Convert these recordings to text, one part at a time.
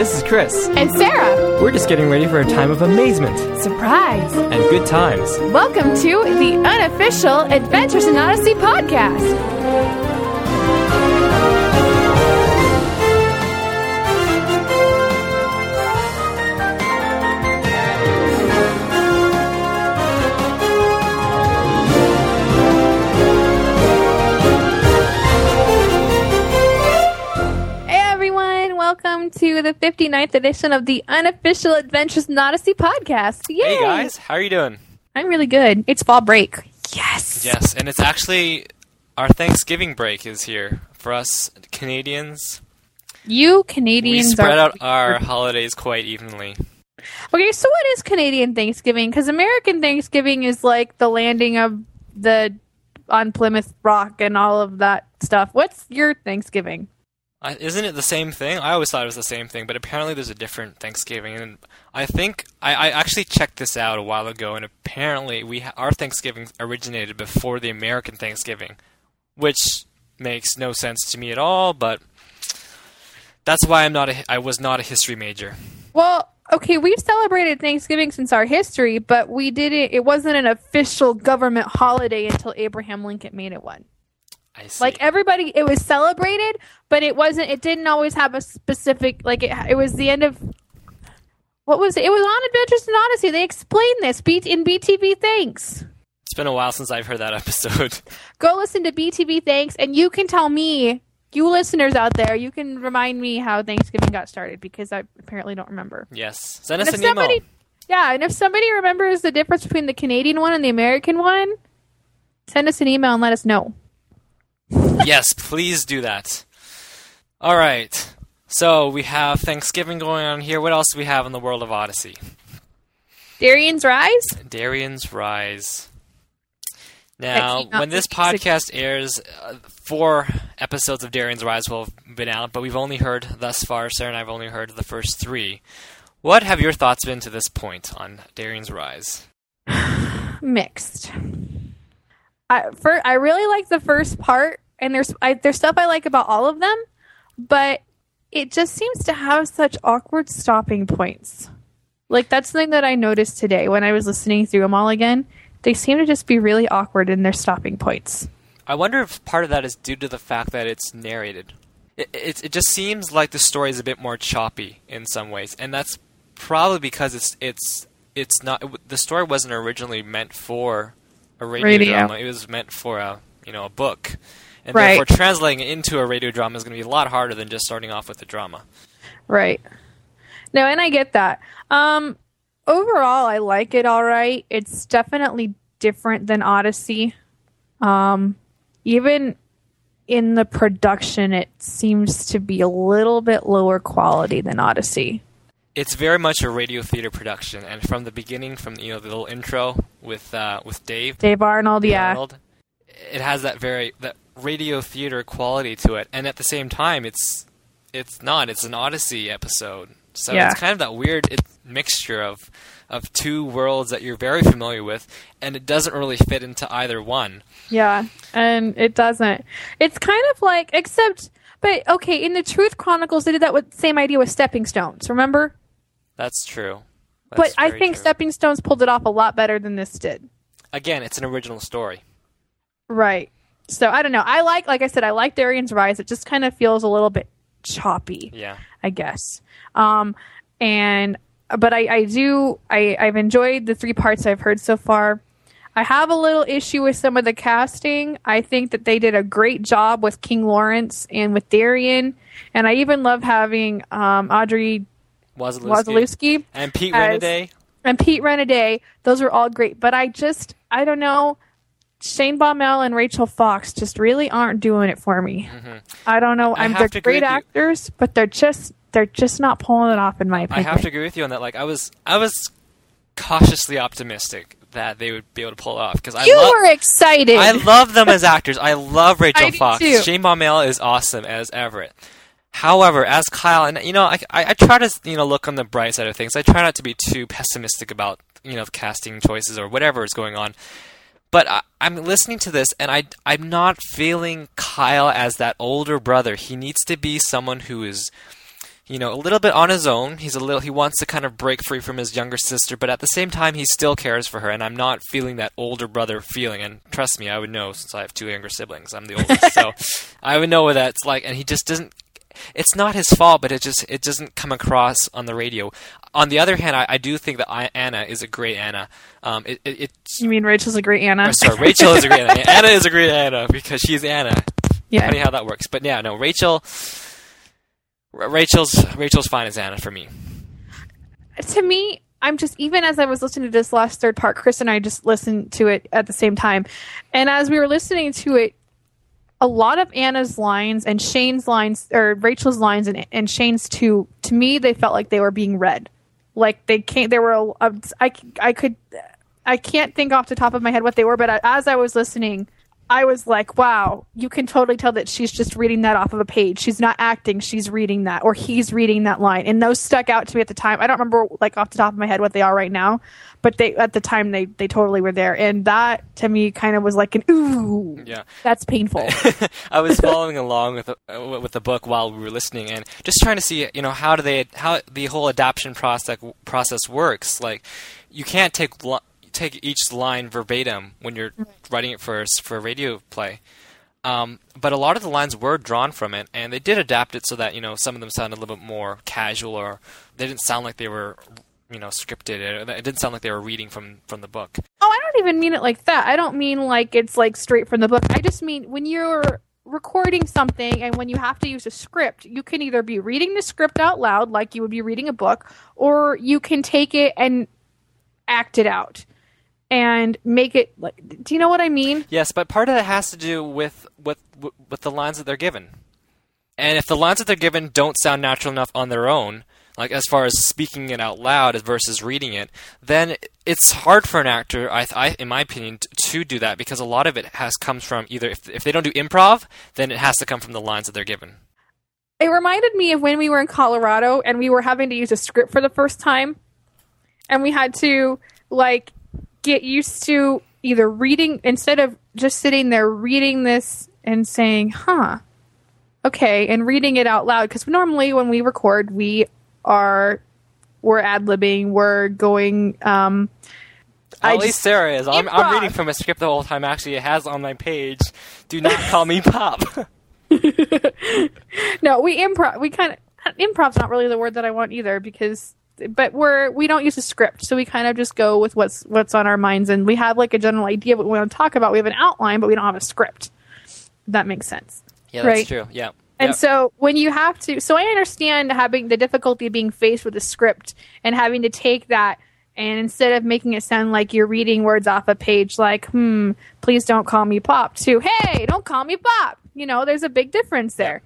this is Chris. And Sarah. We're just getting ready for a time of amazement. Surprise. And good times. Welcome to the unofficial Adventures in Odyssey podcast. Welcome to the 59th edition of the unofficial Adventures in Odyssey podcast. Yay! Hey guys, how are you doing? I'm really good. It's fall break. Yes! Yes, and it's actually our Thanksgiving break is here for us Canadians. You Canadians we spread out our holidays quite evenly. Okay, so what is Canadian Thanksgiving? Because American Thanksgiving is like the landing of on Plymouth Rock and all of that stuff. What's your Thanksgiving? Isn't it the same thing? I always thought it was the same thing, but apparently there's a different Thanksgiving. And I think I actually checked this out a while ago, and apparently our Thanksgiving originated before the American Thanksgiving, which makes no sense to me at all. But that's why I was not a history major. Well, okay, we've celebrated Thanksgiving since our history, but we didn't. It wasn't an official government holiday until Abraham Lincoln made it one. I see. Like everybody, it was celebrated, but it wasn't. It didn't always have a specific. Like it was the end of. What was it? It was on Adventures in Odyssey. They explained this in BTV Thanks. It's been a while since I've heard that episode. Go listen to BTV Thanks, and you can tell me, you listeners out there, you can remind me how Thanksgiving got started because I apparently don't remember. Yes, send us an email. Yeah, and if somebody remembers the difference between the Canadian one and the American one, send us an email and let us know. Yes, please do that. All right. So we have Thanksgiving going on here. What else do we have in the world of Odyssey? Darien's Rise? Darien's Rise. Now, when this podcast airs, 4 episodes of Darien's Rise will have been out, but we've only heard thus far, Sarah and I have only heard the first 3. What have your thoughts been to this point on Darien's Rise? Mixed. I really like the first part, and there's stuff I like about all of them, but it just seems to have such awkward stopping points. Like, that's something that I noticed today when I was listening through them all again. They seem to just be really awkward in their stopping points. I wonder if part of that is due to the fact that it's narrated. It just seems like the story is a bit more choppy in some ways, and that's probably because it's not. The story wasn't originally meant for a radio drama. It was meant for a book, and therefore translating it into a radio drama is going to be a lot harder than just starting off with the drama. Right. No, and I get that. Overall, I like it all right. It's definitely different than Odyssey. Even in the production, it seems to be a little bit lower quality than Odyssey. It's very much a radio theater production, and from the beginning, from the little intro with Dave Arnold, it has that radio theater quality to it, and at the same time, it's an Odyssey episode, so it's kind of that weird mixture of 2 worlds that you're very familiar with, and it doesn't really fit into either one. Yeah, and it doesn't. It's kind of like, but okay, in the Truth Chronicles, they did that same idea with Stepping Stones, remember? That's true. But I think Stepping Stones pulled it off a lot better than this did. Again, it's an original story. Right. So, I don't know. Like I said, I like Darien's Rise. It just kind of feels a little bit choppy, I guess. But I've enjoyed the 3 parts I've heard so far. I have a little issue with some of the casting. I think that they did a great job with King Lawrence and with Darien. And I even love having Audrey Wazalewski and Pete Renaday. Those are all great. But I don't know. Shane Baumel and Rachel Fox just really aren't doing it for me. Mm-hmm. I don't know. They're great actors, but they're just not pulling it off in my opinion. I have to agree with you on that. Like I was cautiously optimistic that they would be able to pull it off because you were excited. I love them as actors. I love Rachel Fox. Too. Shane Baumel is awesome as Everett. However, as Kyle, and I try to look on the bright side of things. I try not to be too pessimistic about casting choices or whatever is going on. But I'm listening to this, and I'm not feeling Kyle as that older brother. He needs to be someone who is a little bit on his own. He wants to kind of break free from his younger sister, but at the same time, he still cares for her. And I'm not feeling that older brother feeling. And trust me, I would know since I have 2 younger siblings. I'm the oldest, so I would know what that's like. And he just doesn't. It's not his fault, but it doesn't come across on the radio. On the other hand, I do think that Anna is a great Anna. You mean Rachel's a great Anna? Oh, sorry, Rachel is a great Anna. Anna is a great Anna because she's Anna. Yeah. Funny how that works. But yeah, no, Rachel's fine as Anna for me. To me, I'm just, even as I was listening to this last third part, Chris and I just listened to it at the same time. And as we were listening to it, a lot of Anna's lines and Shane's lines, or Rachel's lines and Shane's too, to me, they felt like they were being read. Like they can't, there were, I can't think off the top of my head what they were, but as I was listening, I was like, wow, you can totally tell that she's just reading that off of a page. She's not acting, she's reading that, or he's reading that line. And those stuck out to me at the time. I don't remember like off the top of my head what they are right now, but at the time they totally were there. And that to me kind of was like an ooh, yeah, that's painful. I was following along with the book while we were listening and just trying to see, how the whole adaptation process works. Like you can't take each line verbatim when you're writing it for a radio play. But a lot of the lines were drawn from it, and they did adapt it so that, some of them sounded a little bit more casual, or they didn't sound like they were, scripted. It didn't sound like they were reading from the book. Oh, I don't even mean it like that. I don't mean like it's like straight from the book. I just mean when you're recording something and when you have to use a script, you can either be reading the script out loud like you would be reading a book, or you can take it and act it out. And make it like, do you know what I mean? Yes, but part of it has to do with the lines that they're given. And if the lines that they're given don't sound natural enough on their own, like as far as speaking it out loud versus reading it, then it's hard for an actor, in my opinion, to do that, because a lot of it comes from either, if they don't do improv, then it has to come from the lines that they're given. It reminded me of when we were in Colorado and we were having to use a script for the first time, and we had to get used to either reading, instead of just sitting there reading this and saying, okay, and reading it out loud. Because normally when we record, we're ad-libbing, we're going... At least Sarah is. I'm reading from a script the whole time. Actually, it has on my page, do not call me Pop. No, we improv. Improv's not really the word that I want either, but we don't use a script, so we kind of just go with what's on our minds, and we have like a general idea of what we want to talk about. We have an outline, but we don't have a script. That makes sense. Yeah, that's right? True. Yeah. And so when you have to, so I understand having the difficulty of being faced with a script and having to take that, and instead of making it sound like you're reading words off a page, like, please don't call me Pop, to, hey, don't call me Pop. There's a big difference there.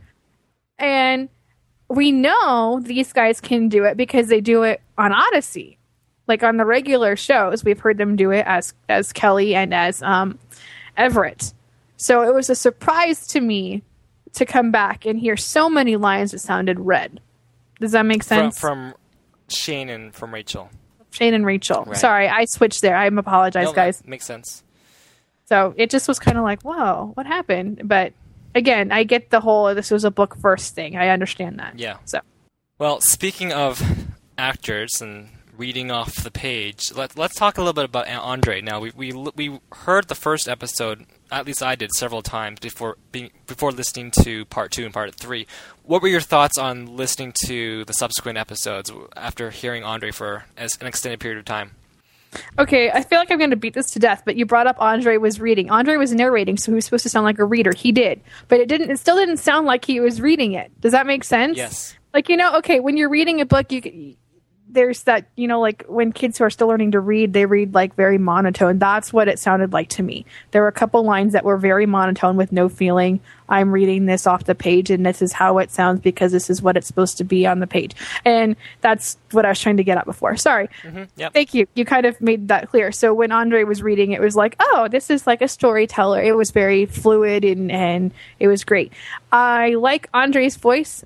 And we know these guys can do it because they do it on Odyssey. Like on the regular shows, we've heard them do it as Kelly and as Everett. So it was a surprise to me to come back and hear so many lines that sounded read. Does that make sense? From Shane and from Rachel. Shane and Rachel. Right. Sorry, I switched there. I apologize, guys. Makes sense. So it just was kind of like, whoa, what happened? But again, I get the whole this was a book first thing. I understand that. Yeah. So, well, speaking of actors and reading off the page, let's talk a little bit about Andre. Now, we heard the first episode, at least I did, several times before listening to part 2 and part 3. What were your thoughts on listening to the subsequent episodes after hearing Andre for an extended period of time? Okay, I feel like I'm going to beat this to death, but you brought up Andre was reading. Andre was narrating, so he was supposed to sound like a reader. He did. But it still didn't sound like he was reading it. Does that make sense? Yes. Like, okay, when you're reading a book, there's that, like when kids who are still learning to read, they read like very monotone. That's what it sounded like to me. There were a couple lines that were very monotone with no feeling. I'm reading this off the page and this is how it sounds because this is what it's supposed to be on the page. And that's what I was trying to get at before. Sorry. Mm-hmm. Yep. Thank you. You kind of made that clear. So when Andre was reading, it was like, oh, this is like a storyteller. It was very fluid and it was great. I like Andre's voice.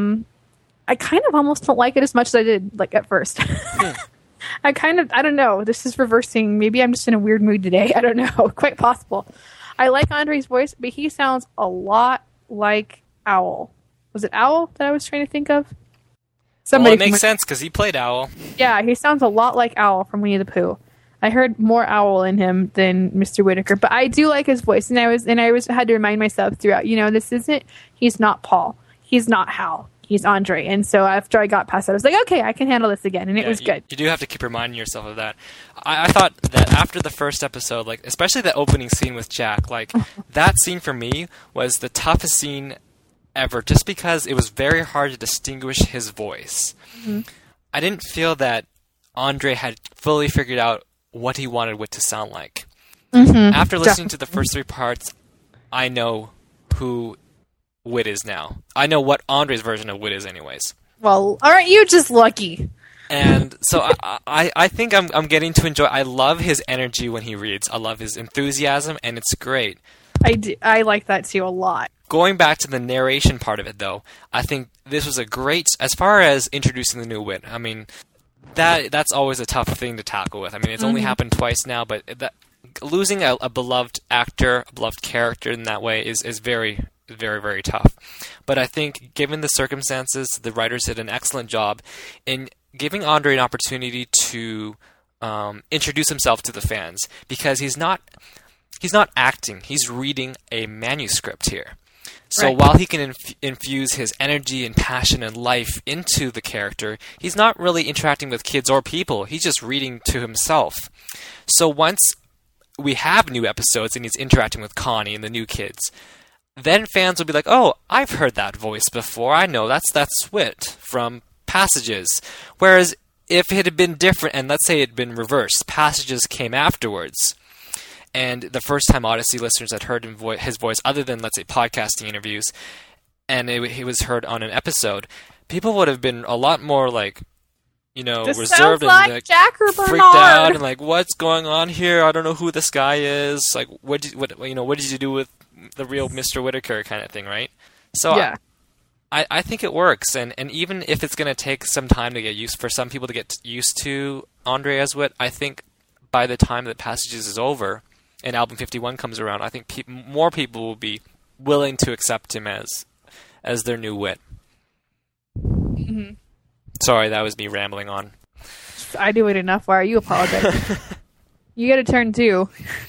I kind of almost don't like it as much as I did like at first. I don't know. This is reversing. Maybe I'm just in a weird mood today. I don't know. Quite possible. I like Andre's voice, but he sounds a lot like Owl. Was it Owl that I was trying to think of? Well, it makes sense because he played Owl. Yeah, he sounds a lot like Owl from Winnie the Pooh. I heard more Owl in him than Mr. Whitaker, but I do like his voice, and I had to remind myself throughout. He's not Paul, he's not Hal, he's Andre. And so after I got past that, I was like, okay, I can handle this again, and it was good. You do have to keep reminding yourself of that. I thought that after the first episode, like especially the opening scene with Jack, like that scene for me was the toughest scene ever, just because it was very hard to distinguish his voice. Mm-hmm. I didn't feel that Andre had fully figured out what he wanted Wit to sound like. Mm-hmm. After listening to the first 3 parts, I know who Wit is now. I know what Andre's version of Wit is anyways. Well, aren't you just lucky? And so I think I'm getting to enjoy. I love his energy when he reads. I love his enthusiasm, and it's great. I like that too a lot. Going back to the narration part of it, though, I think this was a great, as far as introducing the new Wit. I mean, that's always a tough thing to tackle with. I mean, it's only happened twice now, but losing a beloved actor, a beloved character in that way is very, very, very tough. But I think, given the circumstances, the writers did an excellent job in giving Andre an opportunity to introduce himself to the fans, because he's not acting; he's reading a manuscript here. So while he can infuse his energy and passion and life into the character, he's not really interacting with kids or people. He's just reading to himself. So once we have new episodes and he's interacting with Connie and the new kids, then fans will be like, oh, I've heard that voice before. I know that's Wit from Passages. Whereas if it had been different, and let's say it had been reversed, Passages came afterwards, and the first time Odyssey listeners had heard his voice, other than, let's say, podcasting interviews, and he was heard on an episode, people would have been a lot more, like, this reserved and like Jack or freaked out and like, what's going on here? I don't know who this guy is. Like, what did you do with the real Mr. Whitaker kind of thing, right? So yeah. I think it works, and even if it's going to take some time to get used, for some people to get used to Andre as Wit, I think by the time that Passages is over and Album 51 comes around, I think more people will be willing to accept him as their new Wit. Mm-hmm. Sorry, that was me rambling on. I do it enough. Why are you apologizing? You get a turn too.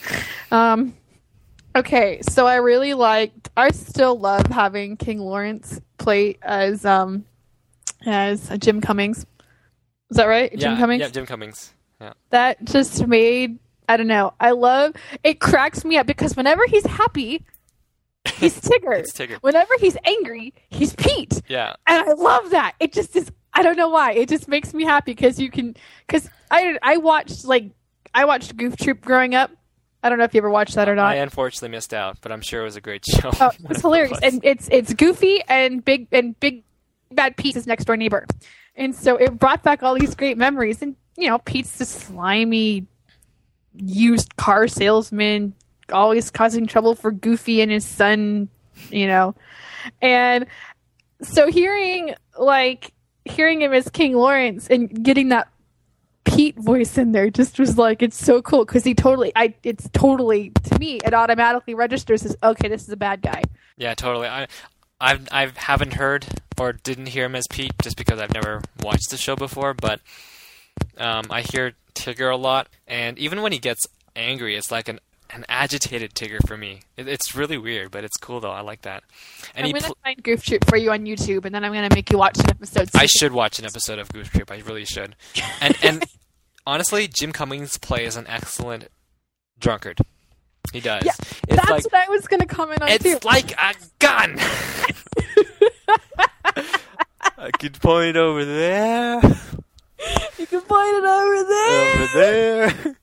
Okay, so I still love having King Lawrence play as Jim Cummings. Is that right? Yeah, Jim Cummings? Yeah, Jim Cummings. Yeah. That just made, I don't know, it cracks me up because whenever he's happy, he's Tigger. It's Tigger. Whenever he's angry, he's Pete. Yeah. And I love that. It just is, I don't know why. It just makes me happy because I watched Goof Troop growing up. I don't know if you ever watched that or not. I unfortunately missed out, but I'm sure it was a great show. Oh, it's hilarious. And it's Goofy and Big Bad Pete's his next door neighbor. And so it brought back all these great memories. And, Pete's this slimy used car salesman, always causing trouble for Goofy and his son, And so hearing him as King Lawrence and getting that Pete voice in there just was like, it's so cool because it's totally, to me, it automatically registers as, okay, this is a bad guy. Yeah, totally. I haven't heard or didn't hear him as Pete just because I've never watched the show before, but I hear Tigger a lot, and even when he gets angry, it's like an agitated Tigger for me. It's really weird, but it's cool though. I like that. And I'm going to find Goof Troop for you on YouTube, and then I'm going to make you watch an episode. I should watch an episode of Goof Troop. I really should. And honestly, Jim Cummings plays an excellent drunkard. He does. Yeah, that's what I was going to comment on too. It's like a gun. I could point over there. You can point it over there. Over there.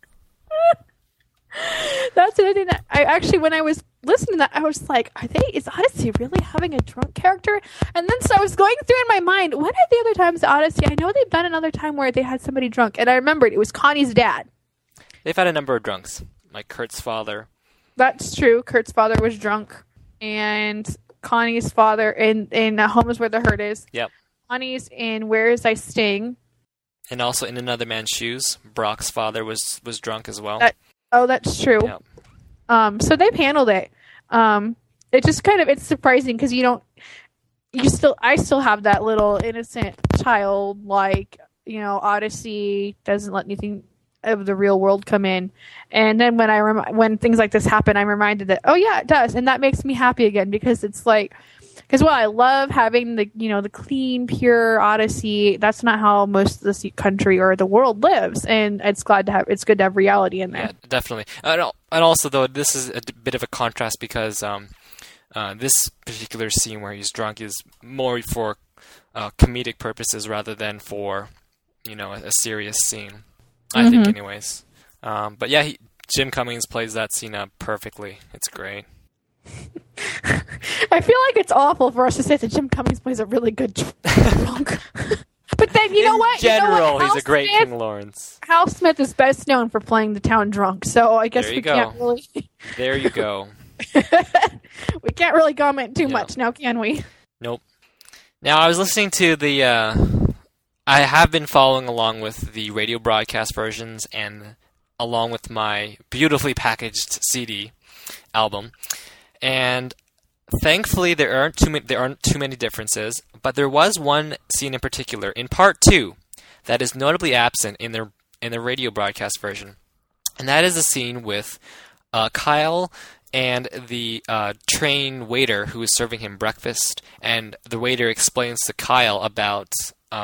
That's another thing that I actually, when I was listening to that, I was like, is Odyssey really having a drunk character? And then so I was going through in my mind, when are the other times Odyssey? I know they've done another time where they had somebody drunk, and I remembered it was Connie's dad. They've had a number of drunks, like Kurt's father. That's true. Kurt's father was drunk, and Connie's father in Home is Where the Hurt Is. Yep. Connie's in Where Is I Staying. And also in Another Man's Shoes, Brock's father was drunk as well. That's true. Yep. So they've handled it. It just it's surprising because I still have that little innocent child, like, Odyssey doesn't let anything of the real world come in. And then when things like this happen, I'm reminded that, oh yeah, it does. And that makes me happy again, because it's like, I love having the clean, pure Odyssey. That's not how most of the country or the world lives. And it's good to have reality in there. Yeah, definitely. And also, though, this is a bit of a contrast, because this particular scene where he's drunk is more for comedic purposes rather than for, a serious scene. I think, anyways. But yeah, Jim Cummings plays that scene perfectly. It's great. I feel like it's awful for us to say that Jim Cummings plays a really good drunk. But then, you know what? In general, he's a great King Lawrence. Hal Smith is best known for playing the town drunk, so I guess can't really... There you go. We can't really comment too much now, can we? Nope. Now, I was listening to the... I have been following along with the radio broadcast versions and along with my beautifully packaged CD album. And thankfully, there aren't too many differences, but there was one scene in particular in part 2 that is notably absent in the radio broadcast version, and that is a scene with Kyle and the train waiter who is serving him breakfast, and the waiter explains to Kyle about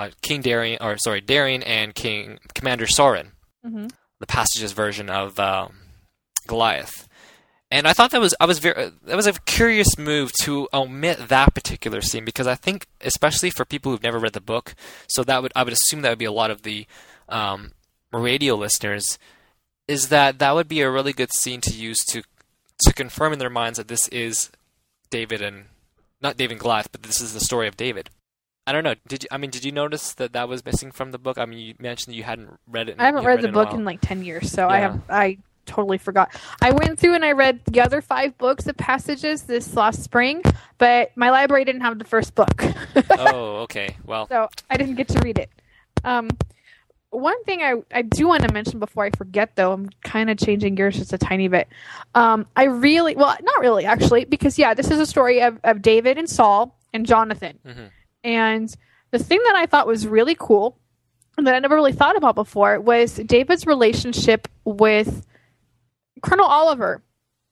Darin and Commander Soren, the Passages version of Goliath. And I thought that was a curious move to omit that particular scene, because I think, especially for people who've never read the book, I would assume that would be a lot of the radio listeners, is that would be a really good scene to use to confirm in their minds that this is David and not David and Goliath, but this is the story of David. I don't know. Did you notice that was missing from the book? I mean, you mentioned that you hadn't read it. I haven't read the book in like 10 years, so yeah. I totally forgot. I went through and I read the other 5 books of Passages this last spring, but my library didn't have the first book. Oh, okay. Well, so I didn't get to read it. One thing I do want to mention before I forget, though, I'm kind of changing gears just a tiny bit. Not really, actually, because this is a story of David and Saul and Jonathan. Mm-hmm. And the thing that I thought was really cool and that I never really thought about before was David's relationship with Colonel Oliver.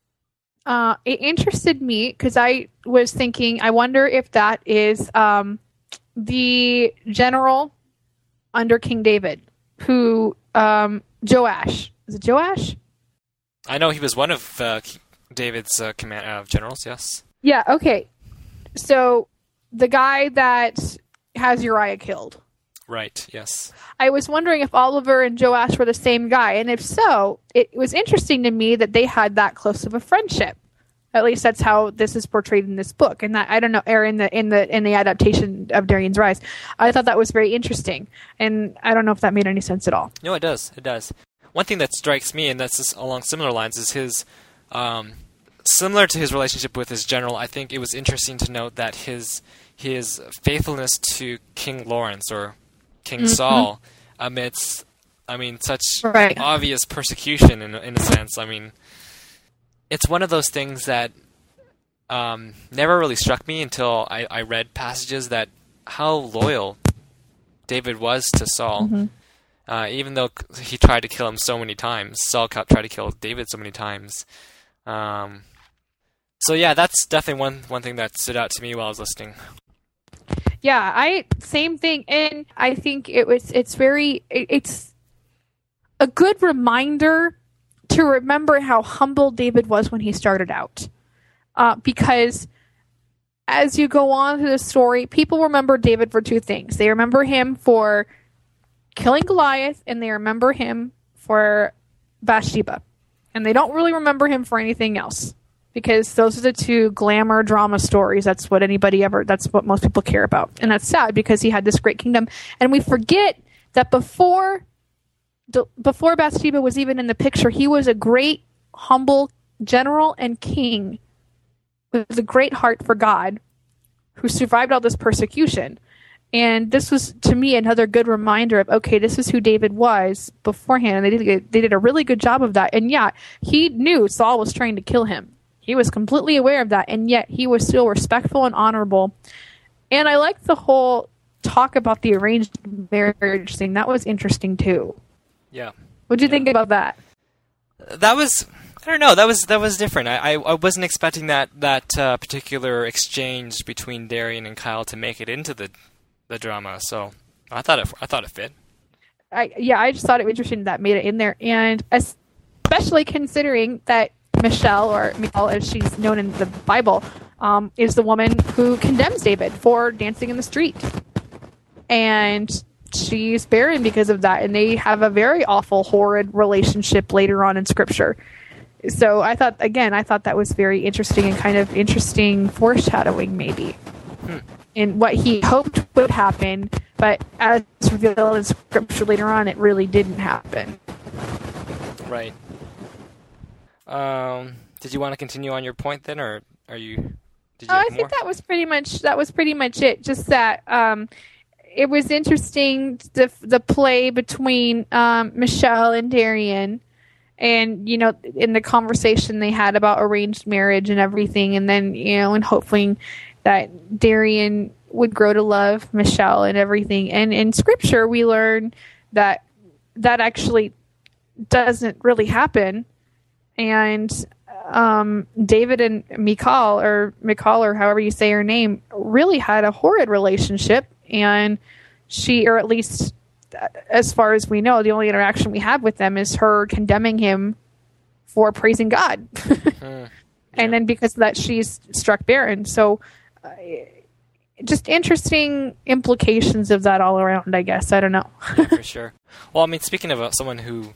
It interested me because I was thinking, I wonder if that is the general under King David, who Joash. Is it Joash? I know he was one of David's generals, yes. Yeah, okay. So the guy that has Uriah killed. Right, yes. I was wondering if Oliver and Joash were the same guy, and if so, it was interesting to me that they had that close of a friendship. At least that's how this is portrayed in this book, and that, I don't know, or in the adaptation of Darien's Rise. I thought that was very interesting, and I don't know if that made any sense at all. No, it does. It does. One thing that strikes me, and that's along similar lines, is his similar to his relationship with his general. I think it was interesting to note that his faithfulness to King Lawrence or King mm-hmm. Saul amidst, such obvious persecution in a sense. It's one of those things that never really struck me until I read passages that how loyal David was to Saul. Mm-hmm. Even though he tried to kill him so many times, Saul tried to kill David so many times. So yeah, that's definitely one thing that stood out to me while I was listening. Yeah, same thing, and I think it's a good reminder to remember how humble David was when he started out. Because as you go on through the story, people remember David for 2 things. They remember him for killing Goliath, and they remember him for Bathsheba. And they don't really remember him for anything else. Because those are the 2 glamour drama stories. That's what most people care about. And that's sad because he had this great kingdom. And we forget that before Bathsheba was even in the picture, he was a great, humble general and king with a great heart for God who survived all this persecution. And this was, to me, another good reminder of, okay, this is who David was beforehand. And they did a really good job of that. And yeah, he knew Saul was trying to kill him. He was completely aware of that, and yet he was still respectful and honorable And I like the whole talk about the arranged marriage thing. That was interesting too. Yeah. What'd you think about that? That was, I don't know, that was different. I wasn't expecting that particular exchange between Darian and Kyle to make it into the drama. So I thought it fit. I just thought it was interesting that made it in there, and especially considering that Michelle, or Michal as she's known in the Bible, is the woman who condemns David for dancing in the street. And she's barren because of that, and they have a very awful, horrid relationship later on in Scripture. So I thought that was very interesting and kind of interesting foreshadowing, maybe, in what he hoped would happen, but as revealed in Scripture later on, it really didn't happen. Right. Did you want to continue on your point then, or are you? Did you have I think that was pretty much it. Just that it was interesting, the play between Michelle and Darian, and in the conversation they had about arranged marriage and everything, and then and hoping that Darian would grow to love Michelle and everything. And in Scripture we learn that actually doesn't really happen, and David and Michal or however you say her name really had a horrid relationship, and she, or at least as far as we know, the only interaction we have with them is her condemning him for praising God. Yeah. And then because of that, she's struck barren. So just interesting implications of that all around, I guess. I don't know. Yeah, for sure. Well, I mean, speaking of someone who,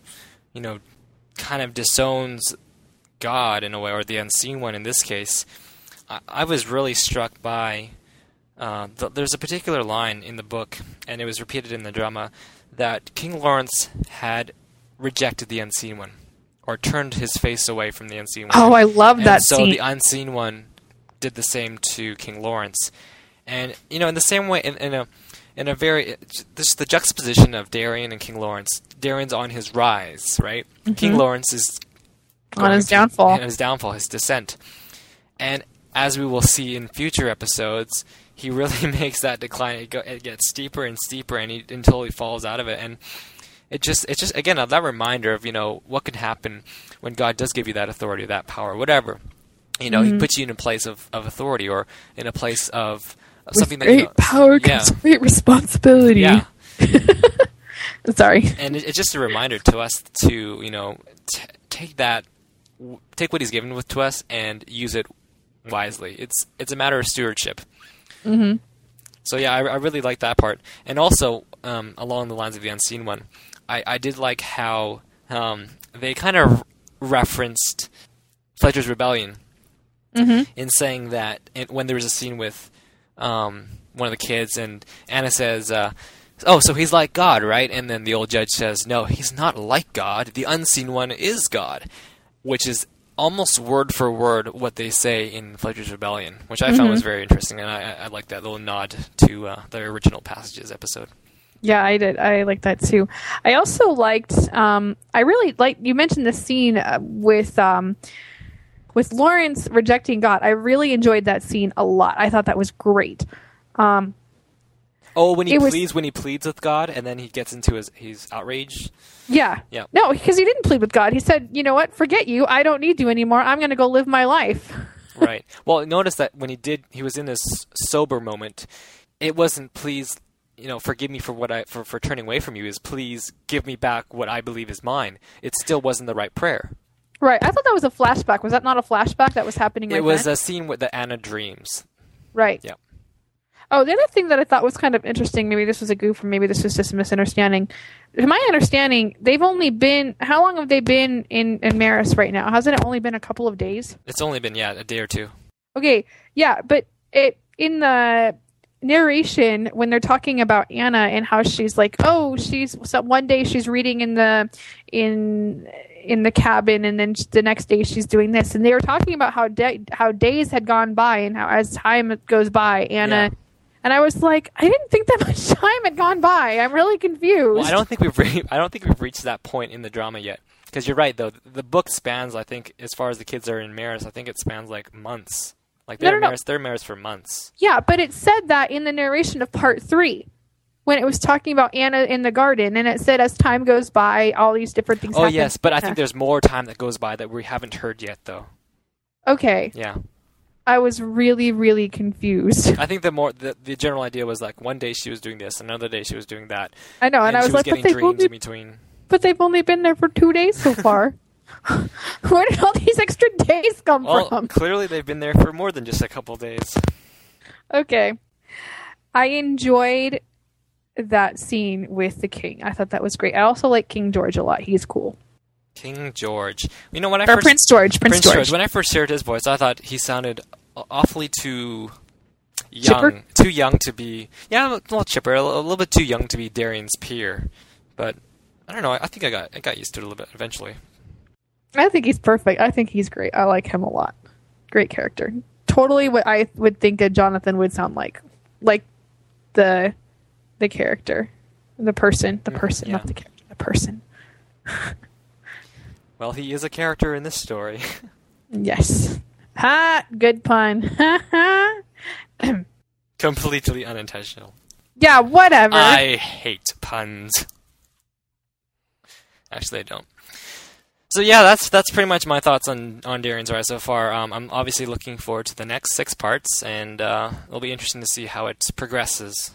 kind of disowns God in a way, or the unseen one in this case, I was really struck by there's a particular line in the book, and it was repeated in the drama, that King Lawrence had rejected the unseen one, or turned his face away from the unseen one. Oh, I love that scene. So scene. the unseen one did the same to King Lawrence. And, in the same way, in a very, this the juxtaposition of Darian and King Lawrence. Darian's on his rise, right? Mm-hmm. King Lawrence is on his downfall. His descent. And as we will see in future episodes, he really makes that decline. It gets steeper and steeper, until he falls out of it. And it's just again that reminder of what can happen when God does give you that authority, that power, whatever. He puts you in a place of authority, or in a place of something with great power comes great responsibility. Yeah. Sorry. And it's just a reminder to us to take what He's given to us and use it wisely. It's a matter of stewardship. Mm-hmm. So yeah, I really like that part. And also, along the lines of the unseen one, I did like how they kind of referenced Fletcher's Rebellion in saying that when there was a scene with one of the kids, and Anna says, "Oh, so he's like God, right?" And then the old judge says, "No, he's not like God. The unseen one is God," which is almost word for word what they say in Fletcher's Rebellion, which I found was very interesting, and I like that little nod to the original Passages episode. Yeah, I did. I liked that too. I also liked. I really liked. You mentioned the scene with Lawrence rejecting God. I really enjoyed that scene a lot. I thought that was great. When he pleads with God, and then he gets into his outrage. Yeah. No, because he didn't plead with God. He said, "You know what? Forget you. I don't need you anymore. I'm going to go live my life." Right. Well, notice that when he was in this sober moment. It wasn't please, forgive me for turning away from you. Is please give me back what I believe is mine. It still wasn't the right prayer. Right. I thought that was a flashback. Was that not a flashback that was happening? It was a scene that Anna dreams. Right. Yeah. Oh, the other thing that I thought was kind of interesting, maybe this was a goof or maybe this was just a misunderstanding. To my understanding, how long have they been in Maris right now? Hasn't it only been a couple of days? It's only been, a day or two. Okay, yeah, but in the narration, when they're talking about Anna and how she's like, one day she's reading in the cabin, and then the next day she's doing this, and they were talking about how days had gone by, and how as time goes by, Anna... Yeah. And I was like, I didn't think that much time had gone by. I'm really confused. Well, I don't think we've reached that point in the drama yet. Because you're right, though. The book spans, I think, as far as the kids are in Maris, I think it spans like months Like No, no, no. they're embarrassed for months. Yeah, but it said that in the narration of part 3 when it was talking about Anna in the garden, and it said as time goes by, all these different things Oh, happen. yes, but I think there's more time that goes by that we haven't heard yet, though. Okay. Yeah. I was really, really confused. I think the general idea was like one day she was doing this, another day she was doing that. I know, and I was she like, getting dreams in between. but they've only been there for 2 days so far. Where did all these extra days come from? Clearly they've been there for more than just a couple days. Okay. I enjoyed that scene with the king. I thought that was great. I also like King George a lot. He's cool. King George. You know, when I Or first Prince George. Prince George. When I first heard his voice, I thought he sounded awfully too young. Chipper? Too young to be... Yeah, a little chipper. A little bit too young to be Darien's peer. But, I don't know. I think I got used to it a little bit eventually. I think he's perfect. I think he's great. I like him a lot. Great character. Totally what I would think a Jonathan would sound like. Like the character. The person. Yeah. Not the character. The person. Well, he is a character in this story. Yes. Ha! Good pun. Ha ha! Completely unintentional. Yeah, whatever. I hate puns. Actually, I don't. So yeah, that's pretty much my thoughts on Darien's Rise so far. I'm obviously looking forward to the next 6 parts, and it'll be interesting to see how it progresses.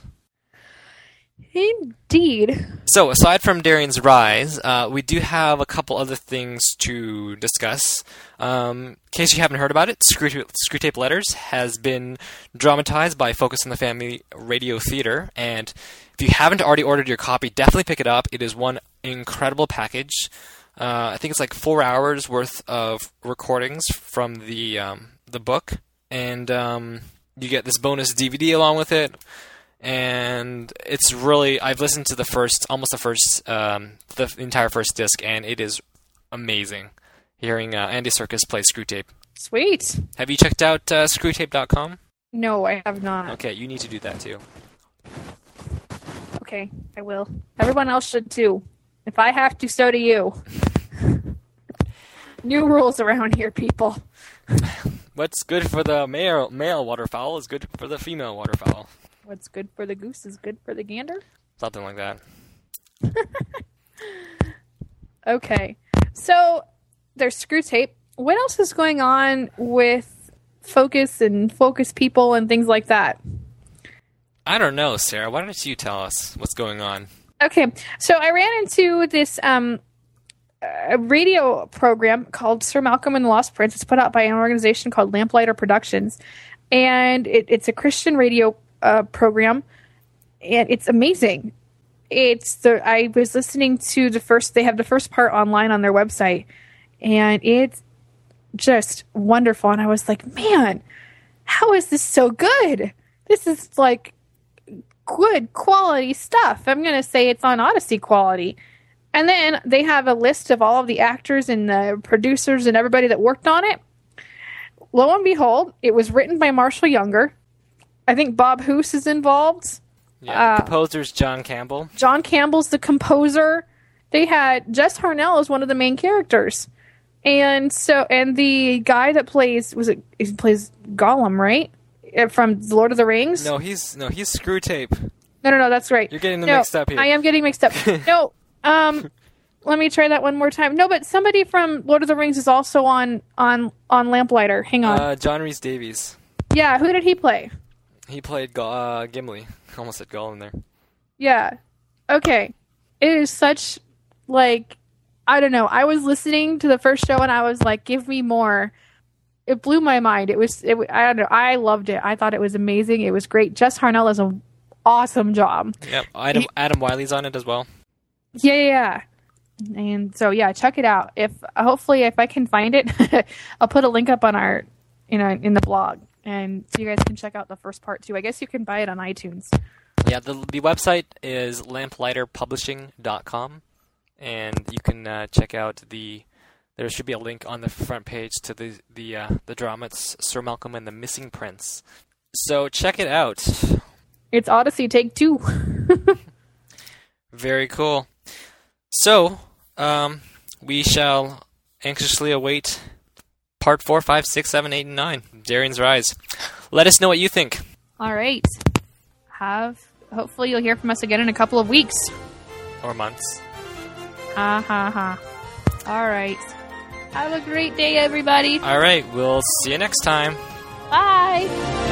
Indeed. So, aside from Darien's Rise, we do have a couple other things to discuss. In case you haven't heard about it, Screwtape Letters has been dramatized by Focus on the Family Radio Theater, and if you haven't already ordered your copy, definitely pick it up. It is one incredible package. I think it's like 4 hours worth of recordings from the book, and you get this bonus DVD along with it. And it's really, I've listened to the entire first disc, and it is amazing hearing Andy Serkis play Screwtape. Sweet. Have you checked out Screwtape.com? No, I have not. Okay, you need to do that too. Okay, I will. Everyone else should too. If I have to, so do you. New rules around here, people. What's good for the male waterfowl is good for the female waterfowl. What's good for the goose is good for the gander? Something like that. Okay. So, there's Screwtape. What else is going on with Focus and Focus people and things like that? I don't know, Sarah. Why don't you tell us what's going on? Okay. So, I ran into this a radio program called Sir Malcolm and the Lost Prince. It's put out by an organization called Lamplighter Productions. And it's a Christian radio program, and it's amazing. I was listening to they have the first part online on their website, and it's just wonderful. And I was like, man, how is this so good? This is like good quality stuff. I'm going to say it's on Odyssey quality. And then they have a list of all of the actors and the producers and everybody that worked on it. Lo and behold, it was written by Marshall Younger. I think Bob Hoose is involved. Yeah, the composer's John Campbell. John Campbell's the composer. They had Jess Harnell as one of the main characters. And the guy that plays he plays Gollum, right? From The Lord of the Rings? No, he's Screwtape. No, that's right. You're getting them mixed up here. I am getting mixed up. No, let me try that one more time. No, but somebody from Lord of the Rings is also on Lamplighter. Hang on. John Rhys Davies. Yeah, who did he play? He played Gimli. Almost said Gollum there. Yeah. Okay. It is such, like, I don't know. I was listening to the first show and I was like, give me more. It blew my mind. I don't know. I loved it. I thought it was amazing. It was great. Jess Harnell does an awesome job. Yep. Adam Wiley's on it as well. Yeah. And so, yeah, check it out. Hopefully, if I can find it, I'll put a link up on our, in the blog. And so you guys can check out the first part too. I guess you can buy it on iTunes. Yeah, the website is lamplighterpublishing.com, and you can check out there should be a link on the front page to the drama. It's Sir Malcolm and the Missing Prince. So check it out. It's Odyssey Take 2. Very cool. So we shall anxiously await part 4, 5, 6, 7, 8, and 9. Darien's Rise. Let us know what you think. All right. Hopefully you'll hear from us again in a couple of weeks. Or months. Ha ha ha. All right. Have a great day, everybody. All right, we'll see you next time. Bye.